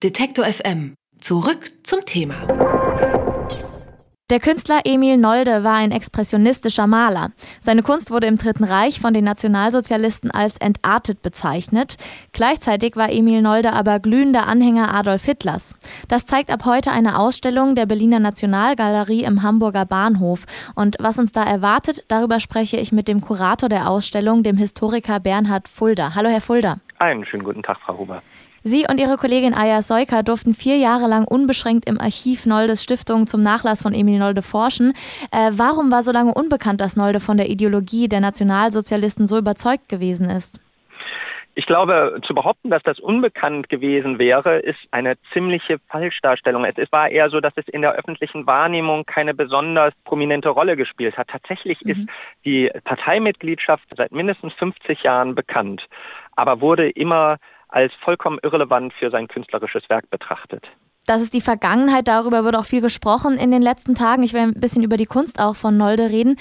Detektor FM. Zurück zum Thema. Der Künstler Emil Nolde war ein expressionistischer Maler. Seine Kunst wurde im Dritten Reich von den Nationalsozialisten als entartet bezeichnet. Gleichzeitig war Emil Nolde aber glühender Anhänger Adolf Hitlers. Das zeigt ab heute eine Ausstellung der Berliner Nationalgalerie im Hamburger Bahnhof. Und was uns da erwartet, darüber spreche ich mit dem Kurator der Ausstellung, dem Historiker Bernhard Fulda. Hallo, Herr Fulda. Einen schönen guten Tag, Frau Huber. Sie und Ihre Kollegin Aya Soyka durften 4 Jahre lang unbeschränkt im Archiv Noldes Stiftung zum Nachlass von Emil Nolde forschen. Warum war so lange unbekannt, dass Nolde von der Ideologie der Nationalsozialisten so überzeugt gewesen ist? Ich glaube, zu behaupten, dass das unbekannt gewesen wäre, ist eine ziemliche Falschdarstellung. Es war eher so, dass es in der öffentlichen Wahrnehmung keine besonders prominente Rolle gespielt hat. Tatsächlich ist die Parteimitgliedschaft seit mindestens 50 Jahren bekannt, aber wurde immer als vollkommen irrelevant für sein künstlerisches Werk betrachtet. Das ist die Vergangenheit, darüber wird auch viel gesprochen in den letzten Tagen. Ich will ein bisschen über die Kunst auch von Nolde reden.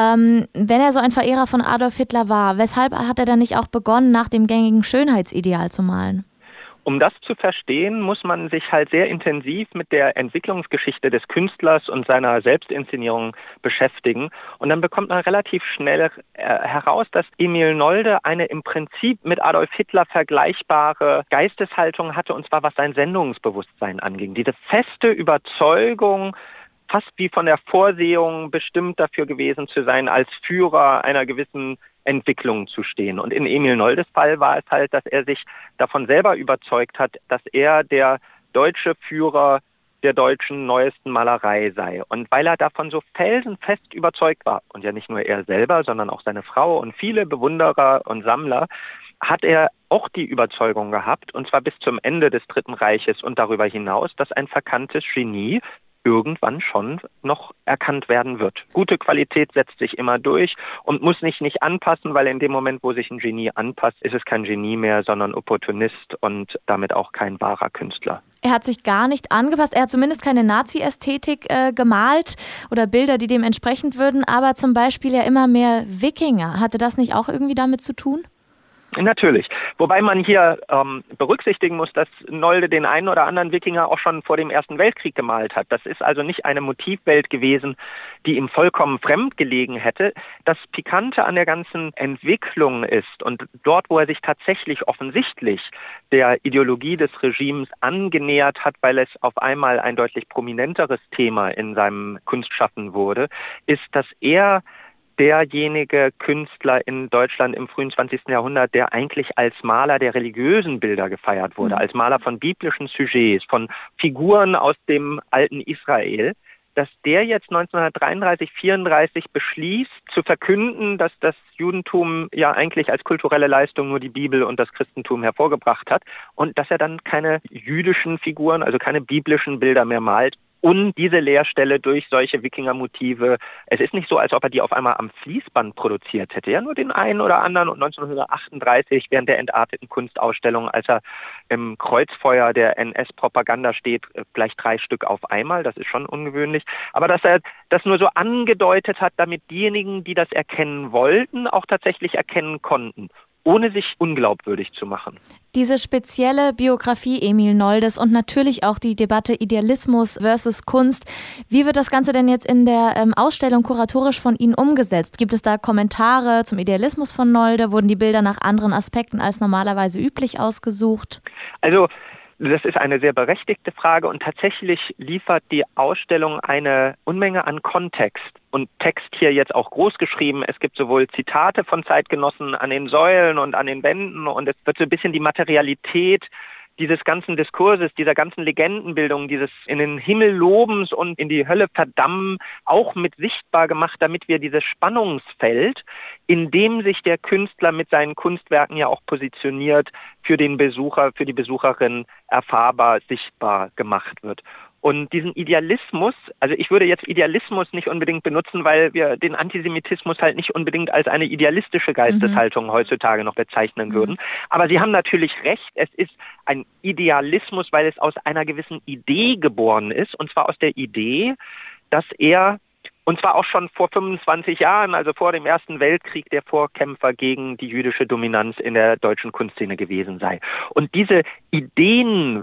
Wenn er so ein Verehrer von Adolf Hitler war, weshalb hat er dann nicht auch begonnen, nach dem gängigen Schönheitsideal zu malen? Um das zu verstehen, muss man sich halt sehr intensiv mit der Entwicklungsgeschichte des Künstlers und seiner Selbstinszenierung beschäftigen. Und dann bekommt man relativ schnell heraus, dass Emil Nolde eine im Prinzip mit Adolf Hitler vergleichbare Geisteshaltung hatte, und zwar was sein Sendungsbewusstsein anging. Diese feste Überzeugung, fast wie von der Vorsehung bestimmt dafür gewesen zu sein, als Führer einer gewissen Entwicklung zu stehen. Und in Emil Noldes Fall war es halt, dass er sich davon selber überzeugt hat, dass er der deutsche Führer der deutschen neuesten Malerei sei. Und weil er davon so felsenfest überzeugt war, und ja nicht nur er selber, sondern auch seine Frau und viele Bewunderer und Sammler, hat er auch die Überzeugung gehabt, und zwar bis zum Ende des Dritten Reiches und darüber hinaus, dass ein verkanntes Genie irgendwann schon noch erkannt werden wird. Gute Qualität setzt sich immer durch und muss sich nicht anpassen, weil in dem Moment, wo sich ein Genie anpasst, ist es kein Genie mehr, sondern Opportunist und damit auch kein wahrer Künstler. Er hat sich gar nicht angepasst. Er hat zumindest keine Nazi-Ästhetik gemalt oder Bilder, die dem entsprechend würden, aber zum Beispiel ja immer mehr Wikinger. Hatte das nicht auch irgendwie damit zu tun? Natürlich. Wobei man hier berücksichtigen muss, dass Nolde den einen oder anderen Wikinger auch schon vor dem Ersten Weltkrieg gemalt hat. Das ist also nicht eine Motivwelt gewesen, die ihm vollkommen fremd gelegen hätte. Das Pikante an der ganzen Entwicklung ist, und dort, wo er sich tatsächlich offensichtlich der Ideologie des Regimes angenähert hat, weil es auf einmal ein deutlich prominenteres Thema in seinem Kunstschaffen wurde, ist, dass er derjenige Künstler in Deutschland im frühen 20. Jahrhundert, der eigentlich als Maler der religiösen Bilder gefeiert wurde, als Maler von biblischen Sujets, von Figuren aus dem alten Israel, dass der jetzt 1933, 34 beschließt, zu verkünden, dass das Judentum ja eigentlich als kulturelle Leistung nur die Bibel und das Christentum hervorgebracht hat, und dass er dann keine jüdischen Figuren, also keine biblischen Bilder mehr malt. Und diese Leerstelle durch solche Wikingermotive, es ist nicht so, als ob er die auf einmal am Fließband produziert hätte, ja nur den einen oder anderen. Und 1938, während der entarteten Kunstausstellung, als er im Kreuzfeuer der NS-Propaganda steht, gleich 3 Stück auf einmal, das ist schon ungewöhnlich. Aber dass er das nur so angedeutet hat, damit diejenigen, die das erkennen wollten, auch tatsächlich erkennen konnten, ohne sich unglaubwürdig zu machen. Diese spezielle Biografie Emil Noldes und natürlich auch die Debatte Idealismus versus Kunst. Wie wird das Ganze denn jetzt in der Ausstellung kuratorisch von Ihnen umgesetzt? Gibt es da Kommentare zum Idealismus von Nolde? Wurden die Bilder nach anderen Aspekten als normalerweise üblich ausgesucht? Also das ist eine sehr berechtigte Frage, und tatsächlich liefert die Ausstellung eine Unmenge an Kontext und Text hier jetzt auch groß geschrieben. Es gibt sowohl Zitate von Zeitgenossen an den Säulen und an den Wänden, und es wird so ein bisschen die Materialität dieses ganzen Diskurses, dieser ganzen Legendenbildung, dieses in den Himmel lobens und in die Hölle verdammen, auch mit sichtbar gemacht, damit wir dieses Spannungsfeld, in dem sich der Künstler mit seinen Kunstwerken ja auch positioniert, für den Besucher, für die Besucherin erfahrbar, sichtbar gemacht wird. Und diesen Idealismus, also ich würde jetzt Idealismus nicht unbedingt benutzen, weil wir den Antisemitismus halt nicht unbedingt als eine idealistische Geisteshaltung heutzutage noch bezeichnen würden. Aber Sie haben natürlich recht, es ist ein Idealismus, weil es aus einer gewissen Idee geboren ist, und zwar aus der Idee, dass er, und zwar auch schon vor 25 Jahren, also vor dem Ersten Weltkrieg, der Vorkämpfer gegen die jüdische Dominanz in der deutschen Kunstszene gewesen sei. Und diese Ideen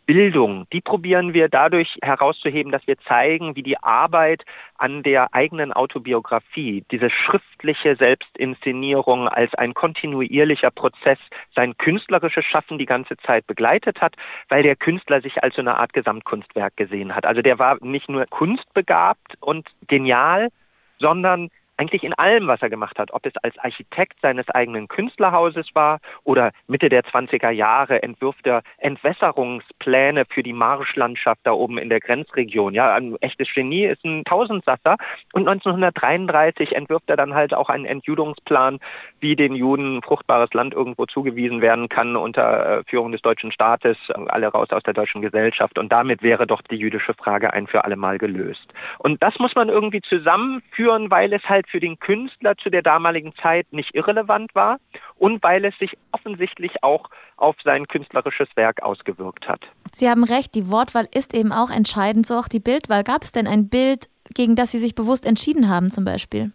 Bildung, die probieren wir dadurch herauszuheben, dass wir zeigen, wie die Arbeit an der eigenen Autobiografie, diese schriftliche Selbstinszenierung als ein kontinuierlicher Prozess sein künstlerisches Schaffen die ganze Zeit begleitet hat, weil der Künstler sich als so eine Art Gesamtkunstwerk gesehen hat. Also der war nicht nur kunstbegabt und genial, sondern eigentlich in allem, was er gemacht hat, ob es als Architekt seines eigenen Künstlerhauses war oder Mitte der 20er Jahre entwirft er Entwässerungspläne für die Marschlandschaft da oben in der Grenzregion. Ja, ein echtes Genie, ist ein Tausendsasser. Und 1933 entwirft er dann halt auch einen Entjudungsplan, wie den Juden fruchtbares Land irgendwo zugewiesen werden kann unter Führung des deutschen Staates, alle raus aus der deutschen Gesellschaft. Und damit wäre doch die jüdische Frage ein für alle Mal gelöst. Und das muss man irgendwie zusammenführen, weil es halt für den Künstler zu der damaligen Zeit nicht irrelevant war und weil es sich offensichtlich auch auf sein künstlerisches Werk ausgewirkt hat. Sie haben recht, die Wortwahl ist eben auch entscheidend, so auch die Bildwahl. Gab es denn ein Bild, gegen das Sie sich bewusst entschieden haben zum Beispiel?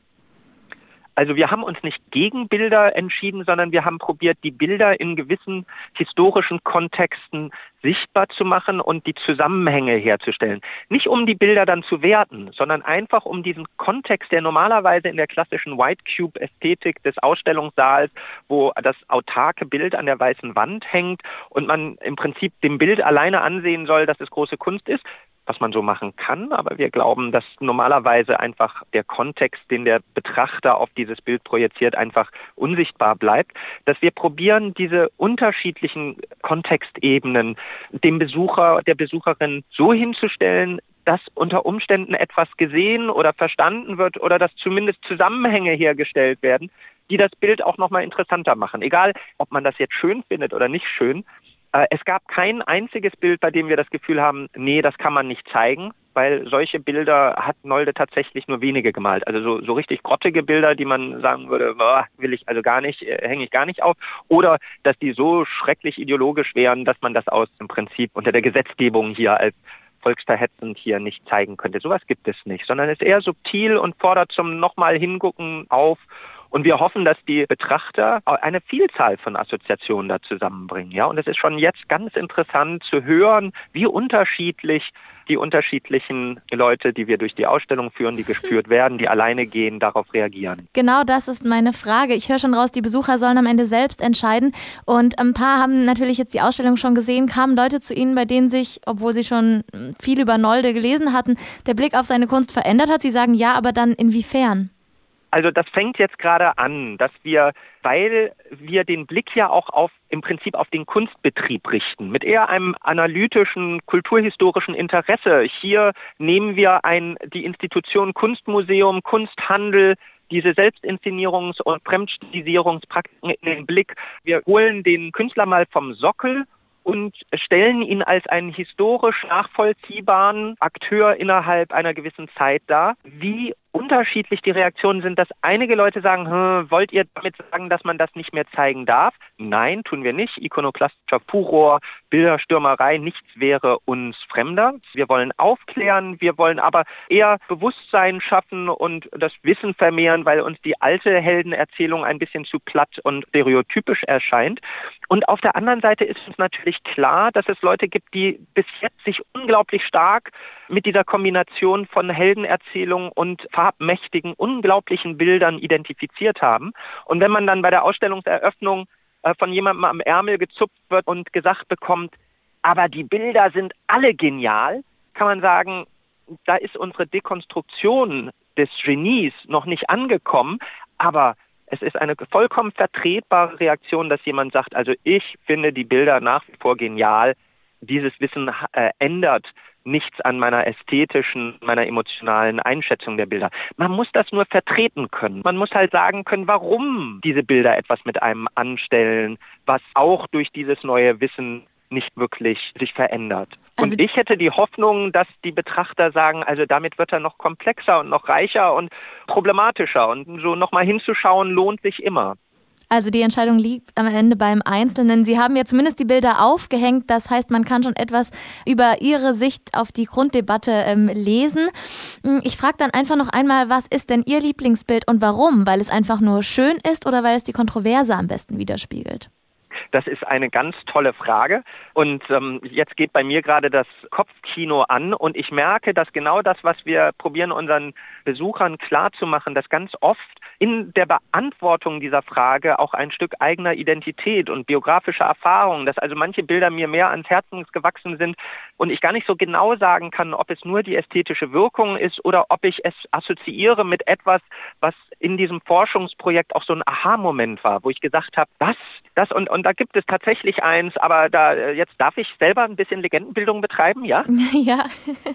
Also wir haben uns nicht gegen Bilder entschieden, sondern wir haben probiert, die Bilder in gewissen historischen Kontexten sichtbar zu machen und die Zusammenhänge herzustellen. Nicht um die Bilder dann zu werten, sondern einfach um diesen Kontext, der normalerweise in der klassischen White Cube-Ästhetik des Ausstellungssaals, wo das autarke Bild an der weißen Wand hängt und man im Prinzip dem Bild alleine ansehen soll, dass es große Kunst ist, was man so machen kann, aber wir glauben, dass normalerweise einfach der Kontext, den der Betrachter auf dieses Bild projiziert, einfach unsichtbar bleibt, dass wir probieren, diese unterschiedlichen Kontextebenen dem Besucher, der Besucherin so hinzustellen, dass unter Umständen etwas gesehen oder verstanden wird oder dass zumindest Zusammenhänge hergestellt werden, die das Bild auch nochmal interessanter machen. Egal, ob man das jetzt schön findet oder nicht schön. Es gab kein einziges Bild, bei dem wir das Gefühl haben, nee, das kann man nicht zeigen, weil solche Bilder hat Nolde tatsächlich nur wenige gemalt. Also so richtig grottige Bilder, die man sagen würde, will ich also gar nicht, hänge ich gar nicht auf. Oder dass die so schrecklich ideologisch wären, dass man das aus im Prinzip unter der Gesetzgebung hier als volksverhetzend hier nicht zeigen könnte. Sowas gibt es nicht, sondern es ist eher subtil und fordert zum nochmal hingucken auf. Und wir hoffen, dass die Betrachter eine Vielzahl von Assoziationen da zusammenbringen. Ja? Und es ist schon jetzt ganz interessant zu hören, wie unterschiedlich die unterschiedlichen Leute, die wir durch die Ausstellung führen, die gespürt werden, die alleine gehen, darauf reagieren. Genau das ist meine Frage. Ich höre schon raus, die Besucher sollen am Ende selbst entscheiden. Und ein paar haben natürlich jetzt die Ausstellung schon gesehen, kamen Leute zu Ihnen, bei denen sich, obwohl sie schon viel über Nolde gelesen hatten, der Blick auf seine Kunst verändert hat. Sie sagen ja, aber dann inwiefern? Also das fängt jetzt gerade an, dass wir, weil wir den Blick ja auch im Prinzip auf den Kunstbetrieb richten, mit eher einem analytischen, kulturhistorischen Interesse. Hier nehmen wir die Institution Kunstmuseum, Kunsthandel, diese Selbstinszenierungs- und Fremdstilisierungspraktiken in den Blick. Wir holen den Künstler mal vom Sockel und stellen ihn als einen historisch nachvollziehbaren Akteur innerhalb einer gewissen Zeit dar. Wie unterschiedlich die Reaktionen sind, dass einige Leute sagen, wollt ihr damit sagen, dass man das nicht mehr zeigen darf? Nein, tun wir nicht. Ikonoklastischer Furor, Bilderstürmerei, nichts wäre uns fremder. Wir wollen aufklären, wir wollen aber eher Bewusstsein schaffen und das Wissen vermehren, weil uns die alte Heldenerzählung ein bisschen zu platt und stereotypisch erscheint. Und auf der anderen Seite ist uns natürlich klar, dass es Leute gibt, die bis jetzt sich unglaublich stark mit dieser Kombination von Heldenerzählung und farbmächtigen, unglaublichen Bildern identifiziert haben. Und wenn man dann bei der Ausstellungseröffnung von jemandem am Ärmel gezupft wird und gesagt bekommt, aber die Bilder sind alle genial, kann man sagen, da ist unsere Dekonstruktion des Genies noch nicht angekommen, aber es ist eine vollkommen vertretbare Reaktion, dass jemand sagt, also ich finde die Bilder nach wie vor genial, dieses Wissen ändert nichts an meiner ästhetischen, meiner emotionalen Einschätzung der Bilder. Man muss das nur vertreten können. Man muss halt sagen können, warum diese Bilder etwas mit einem anstellen, was auch durch dieses neue Wissen nicht wirklich sich verändert. Und ich hätte die Hoffnung, dass die Betrachter sagen, also damit wird er noch komplexer und noch reicher und problematischer und so nochmal hinzuschauen lohnt sich immer. Also die Entscheidung liegt am Ende beim Einzelnen. Sie haben ja zumindest die Bilder aufgehängt. Das heißt, man kann schon etwas über Ihre Sicht auf die Grunddebatte lesen. Ich frage dann einfach noch einmal, was ist denn Ihr Lieblingsbild und warum? Weil es einfach nur schön ist oder weil es die Kontroverse am besten widerspiegelt? Das ist eine ganz tolle Frage. Und jetzt geht bei mir gerade das Kopfkino an und ich merke, dass genau das, was wir probieren, unseren Besuchern klarzumachen, dass ganz oft in der Beantwortung dieser Frage auch ein Stück eigener Identität und biografische Erfahrung, dass also manche Bilder mir mehr ans Herzen gewachsen sind und ich gar nicht so genau sagen kann, ob es nur die ästhetische Wirkung ist oder ob ich es assoziiere mit etwas, was in diesem Forschungsprojekt auch so ein Aha-Moment war, wo ich gesagt habe, das und da gibt es tatsächlich eins, aber jetzt darf ich selber ein bisschen Legendenbildung betreiben, ja? Ja.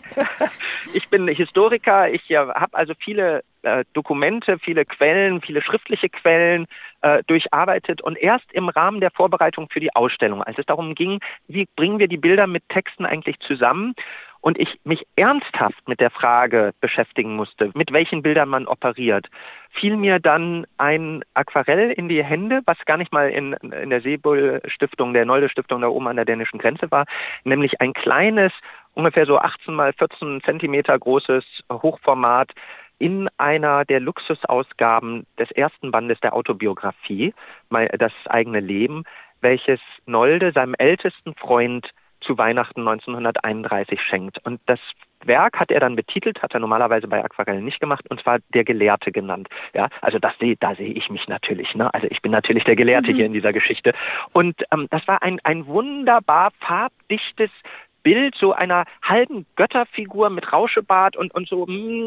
Ich bin Historiker, ich habe also viele Dokumente, viele Quellen, viele schriftliche Quellen durcharbeitet und erst im Rahmen der Vorbereitung für die Ausstellung, als es darum ging, wie bringen wir die Bilder mit Texten eigentlich zusammen und ich mich ernsthaft mit der Frage beschäftigen musste, mit welchen Bildern man operiert, fiel mir dann ein Aquarell in die Hände, was gar nicht mal in der Seebull-Stiftung, der Nolde-Stiftung da oben an der dänischen Grenze war, nämlich ein kleines, ungefähr so 18 mal 14 Zentimeter großes Hochformat in einer der Luxusausgaben des ersten Bandes der Autobiografie, das eigene Leben, welches Nolde seinem ältesten Freund zu Weihnachten 1931 schenkt. Und das Werk hat er dann betitelt, hat er normalerweise bei Aquarellen nicht gemacht, und zwar der Gelehrte genannt. Ja, also da sehe ich mich natürlich. Ne? Also ich bin natürlich der Gelehrte hier in dieser Geschichte. Und das war ein wunderbar farbdichtes Bild so einer halben Götterfigur mit Rauschebart und so,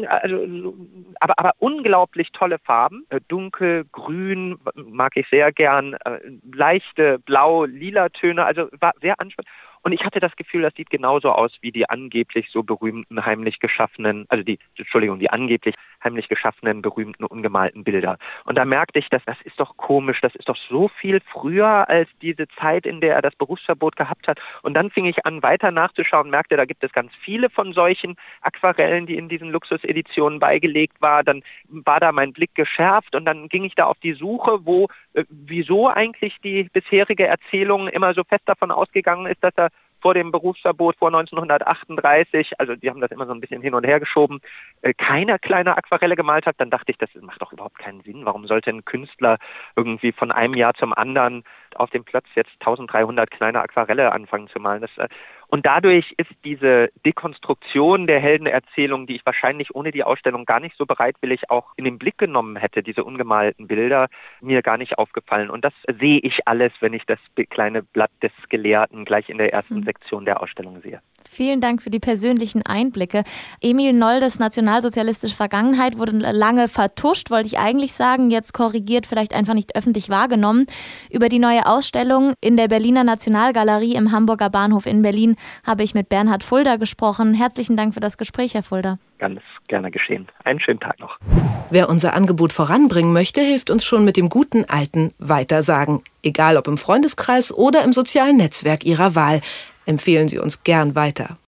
aber unglaublich tolle Farben. Dunkel, grün, mag ich sehr gern, leichte Blau-Lila Töne, also war sehr ansprechend. Und ich hatte das Gefühl, das sieht genauso aus wie die angeblich so berühmten heimlich geschaffenen, die angeblich heimlich geschaffenen, berühmten, ungemalten Bilder. Und da merkte ich, das ist doch komisch, das ist doch so viel früher als diese Zeit, in der er das Berufsverbot gehabt hat. Und dann fing ich an, weiter nachzuschauen, merkte, da gibt es ganz viele von solchen Aquarellen, die in diesen Luxuseditionen beigelegt war. Dann war da mein Blick geschärft und dann ging ich da auf die Suche, wieso eigentlich die bisherige Erzählung immer so fest davon ausgegangen ist, dass er vor dem Berufsverbot vor 1938, also die haben das immer so ein bisschen hin und her geschoben, keine kleine Aquarelle gemalt hat. Dann dachte ich, das macht doch überhaupt keinen Sinn. Warum sollte ein Künstler irgendwie von einem Jahr zum anderen auf dem Platz jetzt 1300 kleine Aquarelle anfangen zu malen? Und dadurch ist diese Dekonstruktion der Heldenerzählung, die ich wahrscheinlich ohne die Ausstellung gar nicht so bereitwillig auch in den Blick genommen hätte, diese ungemalten Bilder, mir gar nicht aufgefallen. Und das sehe ich alles, wenn ich das kleine Blatt des Gelehrten gleich in der ersten Sektion der Ausstellung sehe. Vielen Dank für die persönlichen Einblicke. Emil Noldes nationalsozialistische Vergangenheit wurde lange vertuscht, wollte ich eigentlich sagen, jetzt korrigiert, vielleicht einfach nicht öffentlich wahrgenommen. Über die neue Ausstellung in der Berliner Nationalgalerie im Hamburger Bahnhof in Berlin habe ich mit Bernhard Fulda gesprochen. Herzlichen Dank für das Gespräch, Herr Fulda. Ganz gerne geschehen. Einen schönen Tag noch. Wer unser Angebot voranbringen möchte, hilft uns schon mit dem guten alten Weitersagen. Egal ob im Freundeskreis oder im sozialen Netzwerk Ihrer Wahl. Empfehlen Sie uns gern weiter.